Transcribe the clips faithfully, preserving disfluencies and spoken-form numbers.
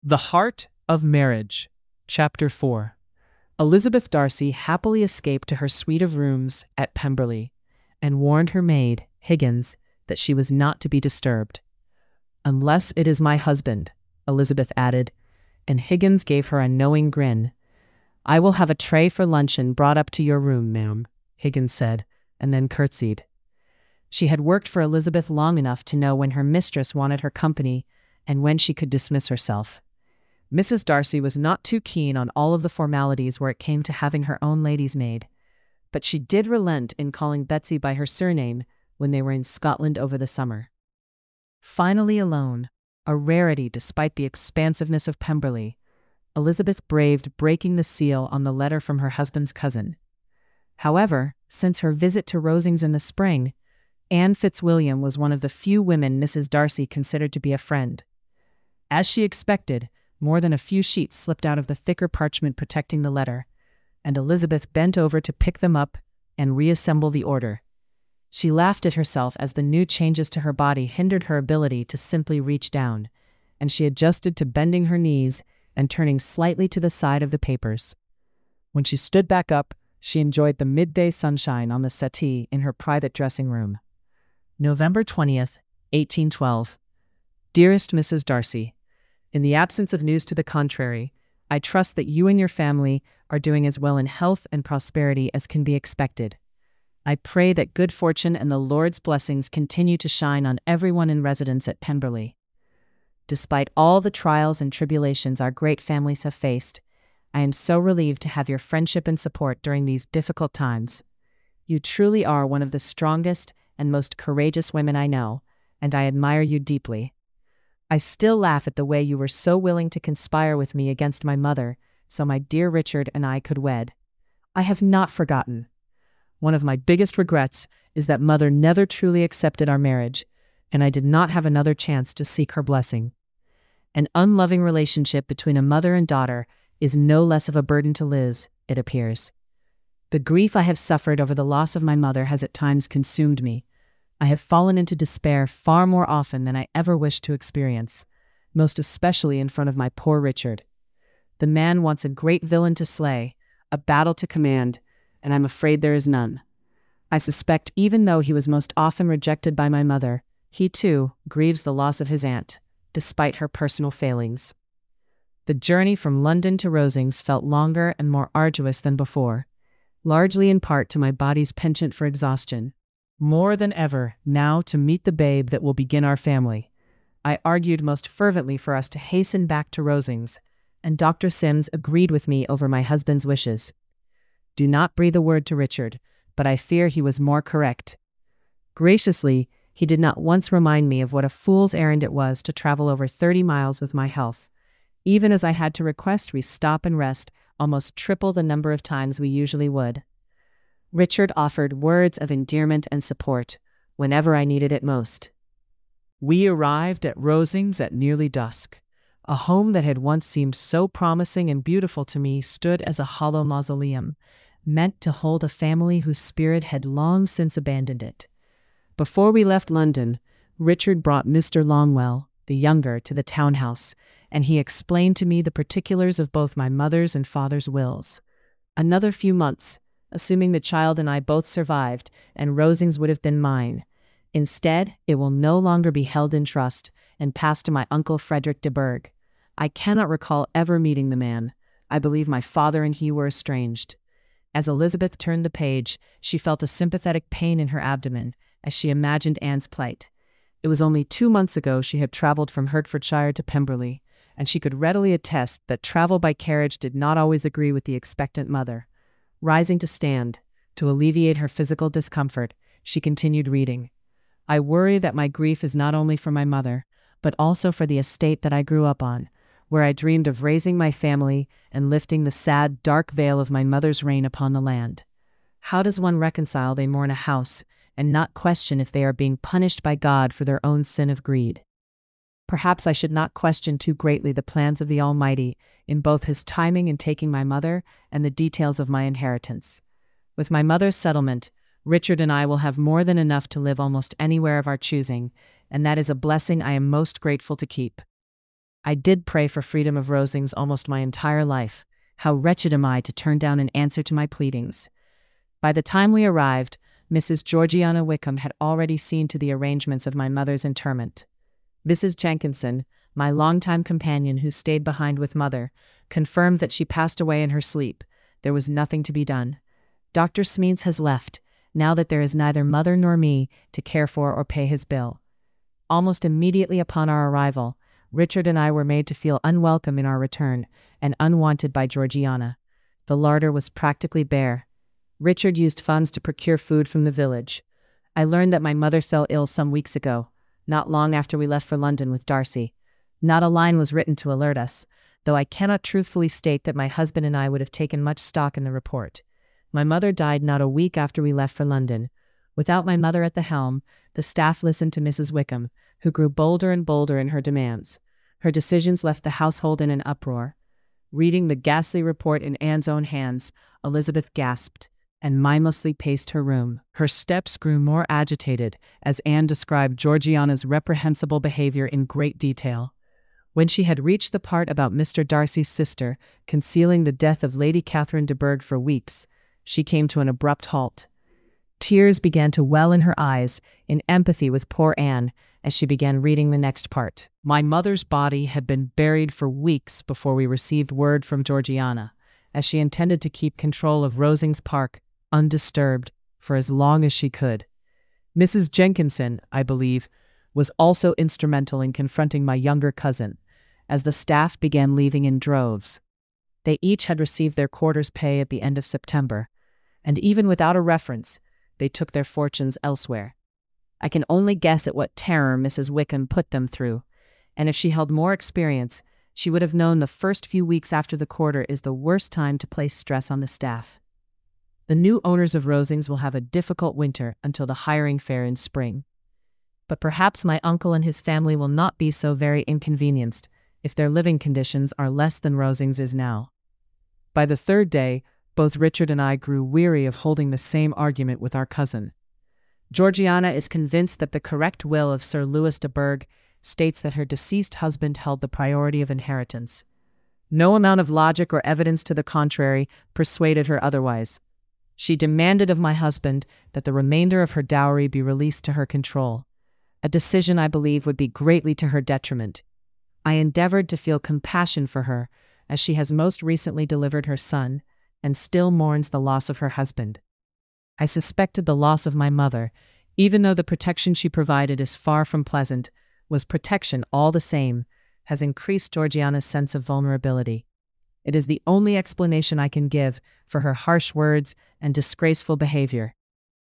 The Heart of Marriage, Chapter four. Elizabeth Darcy happily escaped to her suite of rooms at Pemberley, and warned her maid, Higgins, that she was not to be disturbed. "Unless it is my husband," Elizabeth added, and Higgins gave her a knowing grin. "I will have a tray for luncheon brought up to your room, ma'am," Higgins said, and then curtsied. She had worked for Elizabeth long enough to know when her mistress wanted her company and when she could dismiss herself. Missus Darcy was not too keen on all of the formalities where it came to having her own lady's maid, but she did relent in calling Betsy by her surname when they were in Scotland over the summer. Finally alone, a rarity despite the expansiveness of Pemberley, Elizabeth braved breaking the seal on the letter from her husband's cousin. However, since her visit to Rosings in the spring, Anne Fitzwilliam was one of the few women Missus Darcy considered to be a friend. As she expected, more than a few sheets slipped out of the thicker parchment protecting the letter, and Elizabeth bent over to pick them up and reassemble the order. She laughed at herself as the new changes to her body hindered her ability to simply reach down, and she adjusted to bending her knees and turning slightly to the side of the papers. When she stood back up, she enjoyed the midday sunshine on the settee in her private dressing room. November twentieth, eighteen twelve. Dearest Missus Darcy, in the absence of news to the contrary, I trust that you and your family are doing as well in health and prosperity as can be expected. I pray that good fortune and the Lord's blessings continue to shine on everyone in residence at Pemberley. Despite all the trials and tribulations our great families have faced, I am so relieved to have your friendship and support during these difficult times. You truly are one of the strongest and most courageous women I know, and I admire you deeply. I still laugh at the way you were so willing to conspire with me against my mother, so my dear Richard and I could wed. I have not forgotten. One of my biggest regrets is that mother never truly accepted our marriage, and I did not have another chance to seek her blessing. An unloving relationship between a mother and daughter is no less of a burden to Liz, it appears. The grief I have suffered over the loss of my mother has at times consumed me. I have fallen into despair far more often than I ever wished to experience, most especially in front of my poor Richard. The man wants a great villain to slay, a battle to command, and I'm afraid there is none. I suspect even though he was most often rejected by my mother, he too grieves the loss of his aunt, despite her personal failings. The journey from London to Rosings felt longer and more arduous than before, largely in part to my body's penchant for exhaustion. More than ever, now to meet the babe that will begin our family, I argued most fervently for us to hasten back to Rosings, and Doctor Sims agreed with me over my husband's wishes. Do not breathe a word to Richard, but I fear he was more correct. Graciously, he did not once remind me of what a fool's errand it was to travel over thirty miles with my health, even as I had to request we stop and rest almost triple the number of times we usually would. Richard offered words of endearment and support whenever I needed it most. We arrived at Rosings at nearly dusk. A home that had once seemed so promising and beautiful to me stood as a hollow mausoleum, meant to hold a family whose spirit had long since abandoned it. Before we left London, Richard brought Mister Longwell, the younger, to the townhouse, and he explained to me the particulars of both my mother's and father's wills. Another few months, assuming the child and I both survived, and Rosings would have been mine. Instead, it will no longer be held in trust and passed to my uncle Frederick de Burgh. I cannot recall ever meeting the man. I believe my father and he were estranged. As Elizabeth turned the page, she felt a sympathetic pain in her abdomen as she imagined Anne's plight. It was only two months ago she had traveled from Hertfordshire to Pemberley, and she could readily attest that travel by carriage did not always agree with the expectant mother. Rising to stand, to alleviate her physical discomfort, she continued reading. I worry that my grief is not only for my mother, but also for the estate that I grew up on, where I dreamed of raising my family and lifting the sad, dark veil of my mother's reign upon the land. How does one reconcile they mourn a house and not question if they are being punished by God for their own sin of greed? Perhaps I should not question too greatly the plans of the Almighty in both his timing in taking my mother and the details of my inheritance. With my mother's settlement, Richard and I will have more than enough to live almost anywhere of our choosing, and that is a blessing I am most grateful to keep. I did pray for freedom of Rosings almost my entire life. How wretched am I to turn down an answer to my pleadings. By the time we arrived, Missus Georgiana Wickham had already seen to the arrangements of my mother's interment. Missus Jenkinson, my longtime companion who stayed behind with Mother, confirmed that she passed away in her sleep. There was nothing to be done. Doctor Smeets has left, now that there is neither Mother nor me to care for or pay his bill. Almost immediately upon our arrival, Richard and I were made to feel unwelcome in our return and unwanted by Georgiana. The larder was practically bare. Richard used funds to procure food from the village. I learned that my mother fell ill some weeks ago, not long after we left for London with Darcy. Not a line was written to alert us, though I cannot truthfully state that my husband and I would have taken much stock in the report. My mother died not a week after we left for London. Without my mother at the helm, the staff listened to Missus Wickham, who grew bolder and bolder in her demands. Her decisions left the household in an uproar. Reading the ghastly report in Anne's own hands, Elizabeth gasped and mindlessly paced her room. Her steps grew more agitated as Anne described Georgiana's reprehensible behavior in great detail. When she had reached the part about Mister Darcy's sister concealing the death of Lady Catherine de Bourgh for weeks, she came to an abrupt halt. Tears began to well in her eyes in empathy with poor Anne as she began reading the next part. My mother's body had been buried for weeks before we received word from Georgiana, as she intended to keep control of Rosings Park undisturbed for as long as she could. Missus Jenkinson, I believe, was also instrumental in confronting my younger cousin, as the staff began leaving in droves. They each had received their quarter's pay at the end of September, and even without a reference, they took their fortunes elsewhere. I can only guess at what terror Missus Wickham put them through, and if she held more experience, she would have known the first few weeks after the quarter is the worst time to place stress on the staff. The new owners of Rosings will have a difficult winter until the hiring fair in spring. But perhaps my uncle and his family will not be so very inconvenienced if their living conditions are less than Rosings is now. By the third day, both Richard and I grew weary of holding the same argument with our cousin. Georgiana is convinced that the correct will of Sir Louis de Bourgh states that her deceased husband held the priority of inheritance. No amount of logic or evidence to the contrary persuaded her otherwise. She demanded of my husband that the remainder of her dowry be released to her control, a decision I believe would be greatly to her detriment. I endeavored to feel compassion for her, as she has most recently delivered her son, and still mourns the loss of her husband. I suspected the loss of my mother, even though the protection she provided is far from pleasant, was protection all the same, has increased Georgiana's sense of vulnerability. It is the only explanation I can give for her harsh words and disgraceful behavior.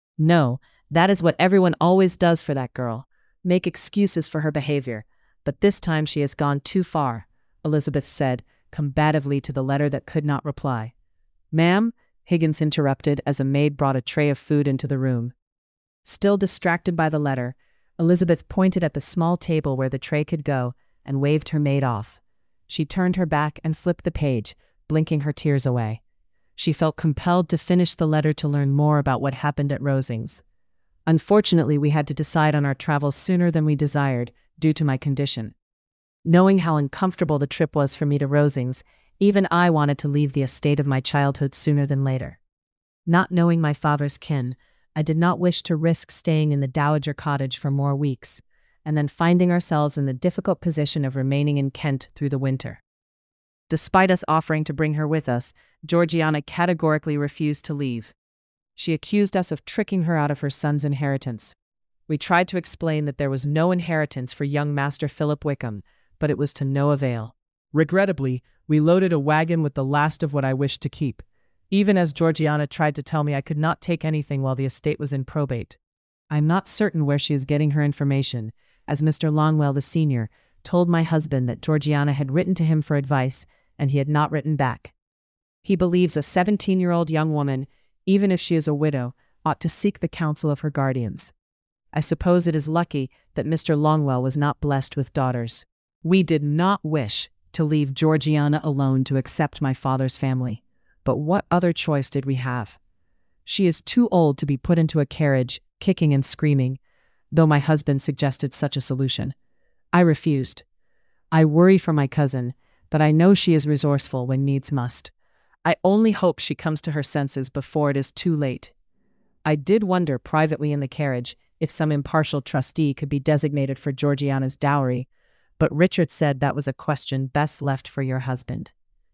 No, that is what everyone always does for that girl, make excuses for her behavior, but this time she has gone too far, Elizabeth said, combatively to the letter that could not reply. Ma'am, Higgins interrupted as a maid brought a tray of food into the room. Still distracted by the letter, Elizabeth pointed at the small table where the tray could go and waved her maid off. She turned her back and flipped the page, blinking her tears away. She felt compelled to finish the letter to learn more about what happened at Rosings. Unfortunately, we had to decide on our travels sooner than we desired, due to my condition. Knowing how uncomfortable the trip was for me to Rosings, even I wanted to leave the estate of my childhood sooner than later. Not knowing my father's kin, I did not wish to risk staying in the Dowager Cottage for more weeks, and then finding ourselves in the difficult position of remaining in Kent through the winter. Despite us offering to bring her with us, Georgiana categorically refused to leave. She accused us of tricking her out of her son's inheritance. We tried to explain that there was no inheritance for young Master Philip Wickham, but it was to no avail. Regrettably, we loaded a wagon with the last of what I wished to keep, even as Georgiana tried to tell me I could not take anything while the estate was in probate. I am not certain where she is getting her information, as Mister Lonwell the senior told my husband that Georgiana had written to him for advice and he had not written back. He believes a seventeen-year-old young woman, even if she is a widow, ought to seek the counsel of her guardians. I suppose it is lucky that Mister Lonwell was not blessed with daughters. We did not wish to leave Georgiana alone to accept my father's family, but what other choice did we have? She is too old to be put into a carriage, kicking and screaming, though my husband suggested such a solution. I refused. I worry for my cousin, but I know she is resourceful when needs must. I only hope she comes to her senses before it is too late. I did wonder privately in the carriage if some impartial trustee could be designated for Georgiana's dowry, but Richard said that was a question best left for your husband.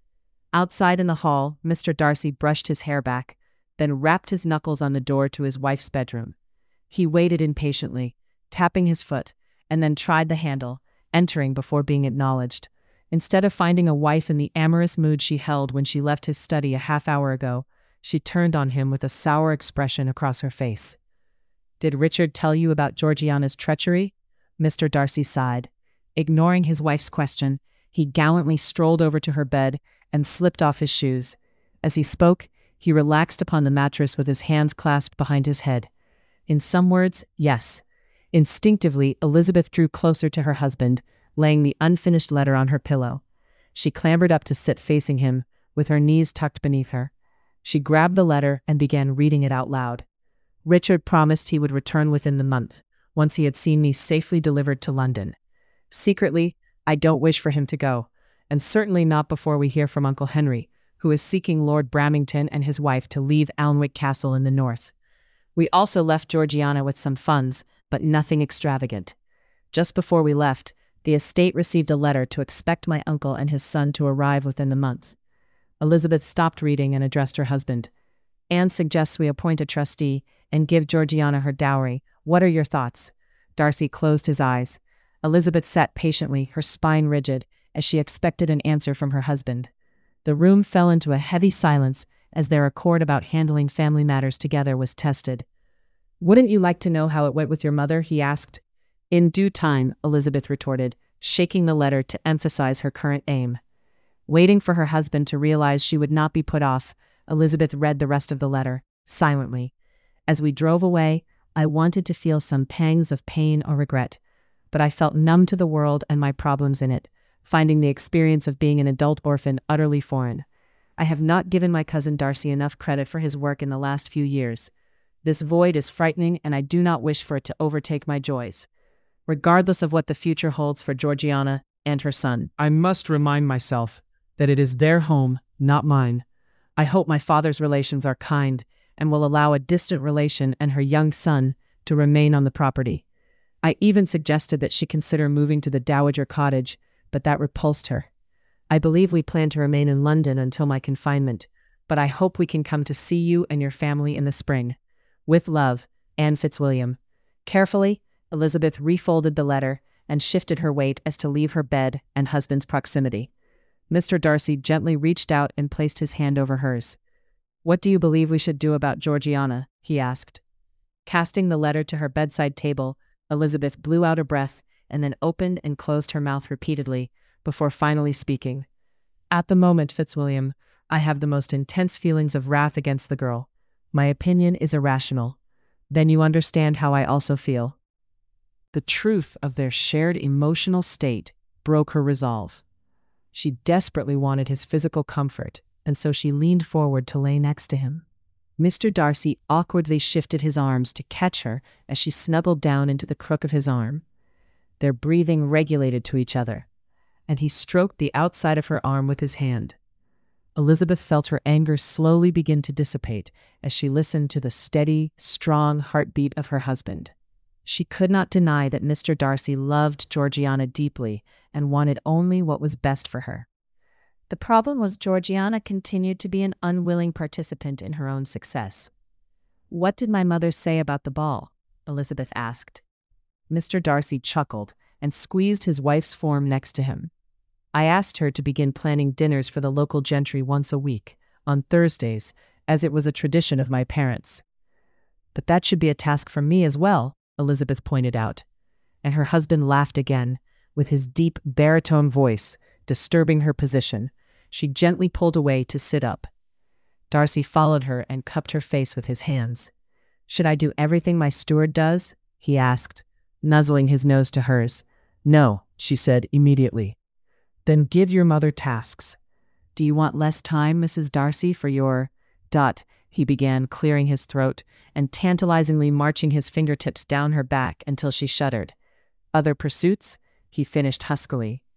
Outside in the hall, Mister Darcy brushed his hair back, then rapped his knuckles on the door to his wife's bedroom. He waited impatiently, tapping his foot, and then tried the handle, entering before being acknowledged. Instead of finding a wife in the amorous mood she held when she left his study a half hour ago, she turned on him with a sour expression across her face. "Did Richard tell you about Georgiana's treachery?" Mister Darcy sighed. Ignoring his wife's question, he gallantly strolled over to her bed and slipped off his shoes. As he spoke, he relaxed upon the mattress with his hands clasped behind his head. In some words, yes. Instinctively, Elizabeth drew closer to her husband, laying the unfinished letter on her pillow. She clambered up to sit facing him, with her knees tucked beneath her. She grabbed the letter and began reading it out loud. Richard promised he would return within the month, once he had seen me safely delivered to London. Secretly, I don't wish for him to go, and certainly not before we hear from Uncle Henry, who is seeking Lord Bramington and his wife to leave Alnwick Castle in the north. We also left Georgiana with some funds, but nothing extravagant. Just before we left, the estate received a letter to expect my uncle and his son to arrive within the month. Elizabeth stopped reading and addressed her husband. "Anne suggests we appoint a trustee and give Georgiana her dowry. What are your thoughts?" Darcy closed his eyes. Elizabeth sat patiently, her spine rigid, as she expected an answer from her husband. The room fell into a heavy silence as their accord about handling family matters together was tested. "Wouldn't you like to know how it went with your mother?" he asked. "In due time," Elizabeth retorted, shaking the letter to emphasize her current aim. Waiting for her husband to realize she would not be put off, Elizabeth read the rest of the letter, silently. "As we drove away, I wanted to feel some pangs of pain or regret, but I felt numb to the world and my problems in it, finding the experience of being an adult orphan utterly foreign. I have not given my cousin Darcy enough credit for his work in the last few years. This void is frightening, and I do not wish for it to overtake my joys. Regardless of what the future holds for Georgiana and her son, I must remind myself that it is their home, not mine. I hope my father's relations are kind and will allow a distant relation and her young son to remain on the property. I even suggested that she consider moving to the Dowager Cottage, but that repulsed her. I believe we plan to remain in London until my confinement, but I hope we can come to see you and your family in the spring. With love, Anne Fitzwilliam." Carefully, Elizabeth refolded the letter and shifted her weight as to leave her bed and husband's proximity. Mister Darcy gently reached out and placed his hand over hers. "What do you believe we should do about Georgiana?" he asked. Casting the letter to her bedside table, Elizabeth blew out a breath and then opened and closed her mouth repeatedly before finally speaking. "At the moment, Fitzwilliam, I have the most intense feelings of wrath against the girl. My opinion is irrational. Then you understand how I also feel." The truth of their shared emotional state broke her resolve. She desperately wanted his physical comfort, and so she leaned forward to lay next to him. Mister Darcy awkwardly shifted his arms to catch her as she snuggled down into the crook of his arm. Their breathing regulated to each other, and he stroked the outside of her arm with his hand. Elizabeth felt her anger slowly begin to dissipate as she listened to the steady, strong heartbeat of her husband. She could not deny that Mister Darcy loved Georgiana deeply and wanted only what was best for her. The problem was Georgiana continued to be an unwilling participant in her own success. "What did my mother say about the ball?" Elizabeth asked. Mister Darcy chuckled and squeezed his wife's form next to him. "I asked her to begin planning dinners for the local gentry once a week, on Thursdays, as it was a tradition of my parents." "But that should be a task for me as well," Elizabeth pointed out. And her husband laughed again, with his deep baritone voice disturbing her position. She gently pulled away to sit up. Darcy followed her and cupped her face with his hands. "Should I do everything my steward does?" he asked, nuzzling his nose to hers. "No," she said immediately. "Then give your mother tasks." "Do you want less time, Missus Darcy, for your... dot," he began, clearing his throat and tantalizingly marching his fingertips down her back until she shuddered. "Other pursuits?" he finished huskily.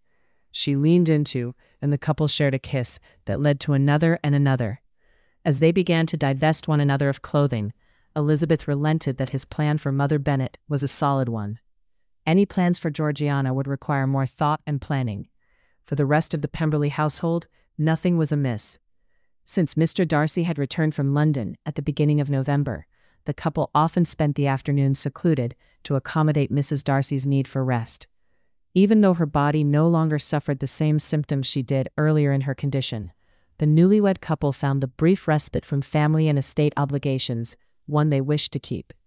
she leaned into, and the couple shared a kiss that led to another and another. As they began to divest one another of clothing, Elizabeth relented that his plan for Mother Bennet was a solid one. Any plans for Georgiana would require more thought and planning. For the rest of the Pemberley household, nothing was amiss. Since Mister Darcy had returned from London at the beginning of November, the couple often spent the afternoons secluded to accommodate Missus Darcy's need for rest. Even though her body no longer suffered the same symptoms she did earlier in her condition, the newlywed couple found the brief respite from family and estate obligations one they wished to keep.